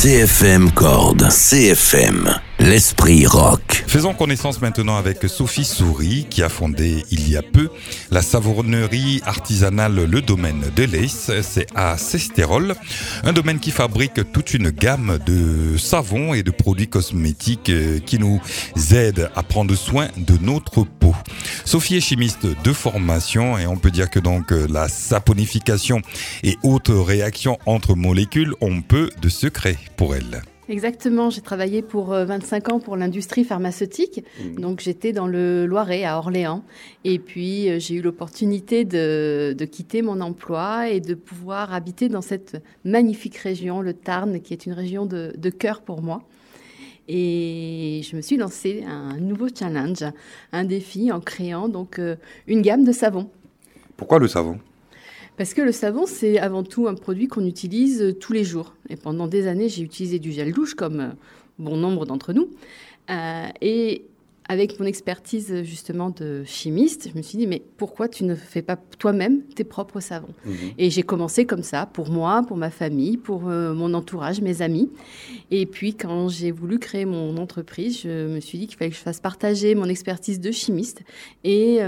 CFM Corde. CFM, l'esprit rock. Faisons connaissance maintenant avec Sophie Souris qui a fondé il y a peu la savonnerie artisanale Le Domaine de l'Ace. C'est à Cestérol, un domaine qui fabrique toute une gamme de savons et de produits cosmétiques qui nous aident à prendre soin de notre peau. Sophie est chimiste de formation et on peut dire que donc la saponification et autres réactions entre molécules ont peu de secrets pour elle. Exactement, j'ai travaillé pour 25 ans pour l'industrie pharmaceutique, donc j'étais dans le Loiret à Orléans et puis j'ai eu l'opportunité de quitter mon emploi et de pouvoir habiter dans cette magnifique région, le Tarn, qui est une région de cœur pour moi. Et je me suis lancée un nouveau challenge, un défi en créant donc une gamme de savons. Pourquoi le savon ? Parce que le savon, c'est avant tout un produit qu'on utilise tous les jours. Et pendant des années, j'ai utilisé du gel douche, comme bon nombre d'entre nous. Et avec mon expertise justement de chimiste, je me suis dit, mais pourquoi tu ne fais pas toi-même tes propres savons ? Et j'ai commencé comme ça, pour moi, pour ma famille, pour mon entourage, mes amis. Et puis, quand j'ai voulu créer mon entreprise, je me suis dit qu'il fallait que je fasse partager mon expertise de chimiste et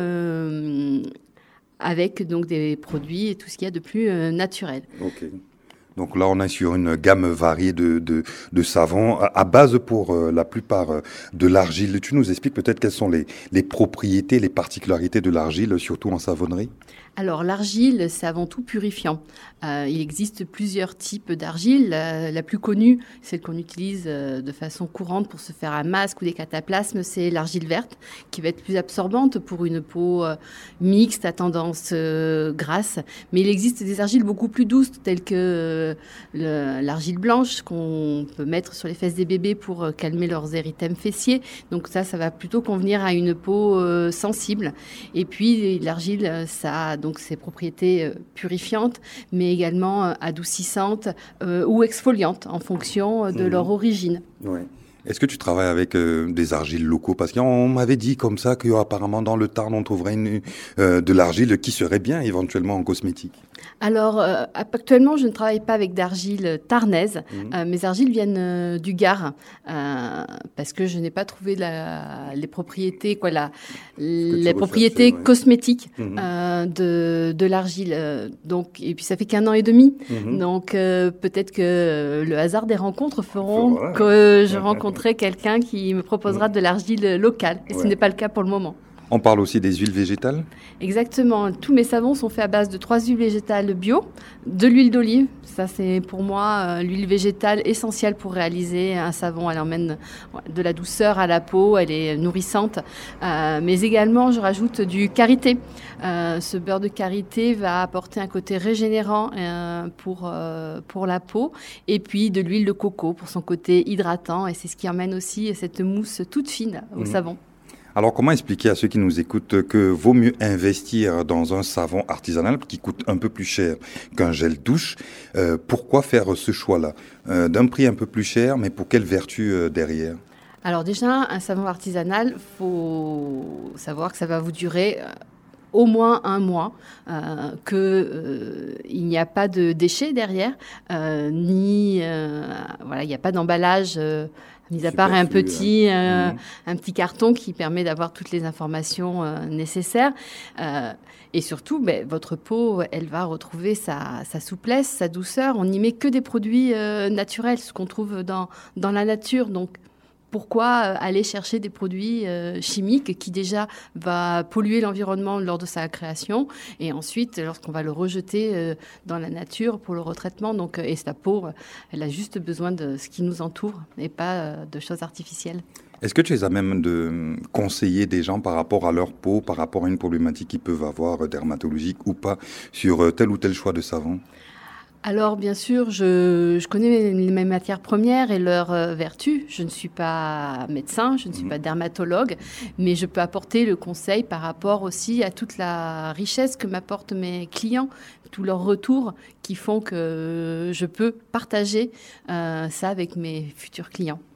avec donc des produits et tout ce qu'il y a de plus naturel. Ok. Donc là, on est sur une gamme variée de savons à base pour la plupart de l'argile. Tu nous expliques peut-être quelles sont les propriétés, les particularités de l'argile, surtout en savonnerie ? Alors l'argile, c'est avant tout purifiant. Il existe plusieurs types d'argile. La plus connue, celle qu'on utilise de façon courante pour se faire un masque ou des cataplasmes, c'est l'argile verte, qui va être plus absorbante pour une peau mixte à tendance grasse. Mais il existe des argiles beaucoup plus douces, telles que l'argile blanche qu'on peut mettre sur les fesses des bébés pour calmer leurs érythèmes fessiers. Donc ça va plutôt convenir à une peau sensible. Et puis l'argile, ça a donc ses propriétés purifiantes, mais également adoucissantes ou exfoliantes en fonction de leur origine. Ouais. Est-ce que tu travailles avec des argiles locaux ? Parce qu'on m'avait dit comme ça qu'apparemment dans le Tarn, on trouverait de l'argile qui serait bien éventuellement en cosmétique. Alors, actuellement, je ne travaille pas avec d'argile tarnaise. Mes argiles viennent du Gard parce que je n'ai pas trouvé les propriétés, les propriétés cosmétiques de l'argile. Donc, et puis, ça fait qu'1 an et demi. Donc, peut-être que le hasard des rencontres feront que je rencontrerai quelqu'un qui me proposera de l'argile locale. Et ce n'est pas le cas pour le moment. On parle aussi des huiles végétales ? Exactement. Tous mes savons sont faits à base de 3 huiles végétales bio, de l'huile d'olive. Ça, c'est pour moi l'huile végétale essentielle pour réaliser un savon. Elle emmène de la douceur à la peau, elle est nourrissante. Mais également, je rajoute du karité. Ce beurre de karité va apporter un côté régénérant pour la peau. Et puis de l'huile de coco pour son côté hydratant. Et c'est ce qui emmène aussi cette mousse toute fine au savon. Alors, comment expliquer à ceux qui nous écoutent que vaut mieux investir dans un savon artisanal qui coûte un peu plus cher qu'un gel douche ? Pourquoi faire ce choix-là ? D'un prix un peu plus cher, mais pour quelle vertu derrière ? Alors déjà, un savon artisanal, il faut savoir que ça va vous durer au moins 1 mois, il n'y a pas de déchets derrière, il n'y a pas d'emballage, mis à part un petit carton qui permet d'avoir toutes les informations nécessaires. Et surtout, votre peau, elle va retrouver sa souplesse, sa douceur. On n'y met que des produits naturels, ce qu'on trouve dans la nature. Donc, pourquoi aller chercher des produits chimiques qui déjà va polluer l'environnement lors de sa création et ensuite lorsqu'on va le rejeter dans la nature pour le retraitement. Donc, et sa peau, elle a juste besoin de ce qui nous entoure et pas de choses artificielles. Est-ce que tu es à même de conseiller des gens par rapport à leur peau, par rapport à une problématique qu'ils peuvent avoir dermatologique ou pas, sur tel ou tel choix de savon ? Alors, bien sûr, je connais mes matières premières et leurs vertus. Je ne suis pas médecin, je ne suis pas dermatologue, mais je peux apporter le conseil par rapport aussi à toute la richesse que m'apportent mes clients, tous leurs retours qui font que je peux partager ça avec mes futurs clients.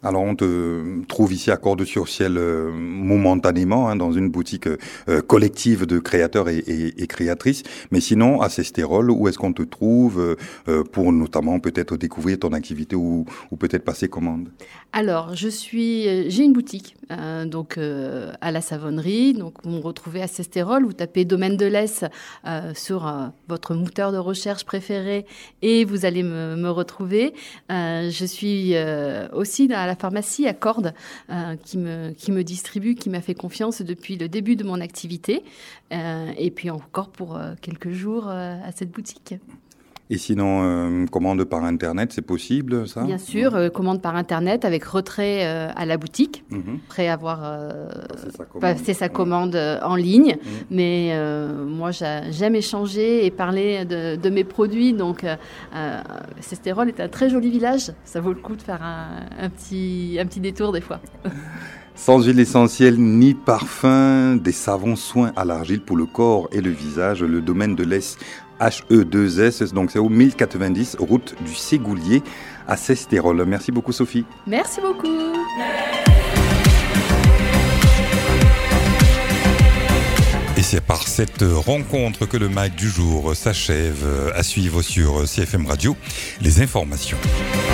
Alors, on te trouve ici à Cordes-sur-Ciel momentanément, dans une boutique collective de créateurs et créatrices. Mais sinon, à Cestérol, où est-ce qu'on te trouve pour notamment peut-être découvrir ton activité ou peut-être passer commande? Alors, j'ai une boutique à la Savonnerie. Donc, vous me retrouvez à Cestérol. Vous tapez Domaine de l'Esse sur votre moteur de recherche préféré et vous allez me retrouver. Je suis aussi à la pharmacie à Cordes qui me distribue, qui m'a fait confiance depuis le début de mon activité. Et puis encore pour quelques jours à cette boutique. Et sinon, commande par Internet, c'est possible, ça? Bien sûr, commande par Internet avec retrait à la boutique, après avoir passé sa commande en ligne. Mais moi, j'aime échanger et parler de mes produits. Donc, Cestérol est un très joli village. Ça vaut le coup de faire un petit détour des fois. Sans huile essentielle ni parfum, des savons soins à l'argile pour le corps et le visage, le Domaine de l'Esse HE2S, donc c'est au 1090 route du Ségoulier à Cestérol. Merci beaucoup Sophie. Merci beaucoup. Et c'est par cette rencontre que le MAG du jour s'achève. À suivre sur CFM Radio, les informations.